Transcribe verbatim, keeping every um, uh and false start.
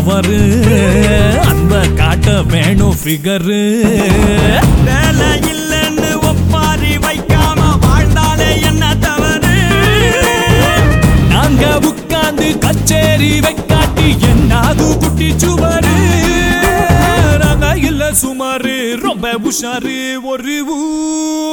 power அன்ப காட்ட வேணும் ஃபிகரு வேலை இல்லைன்னு ஒப்பாரி வைக்காம வாழ்ந்தாலே என்ன தவறு நாங்க உட்கார்ந்து கச்சேரி வைக்காட்டி என்னாது குட்டி சுவரு நாங்க இல்ல சுமாரு ரொம்ப உஷாரு ஒரு ஊ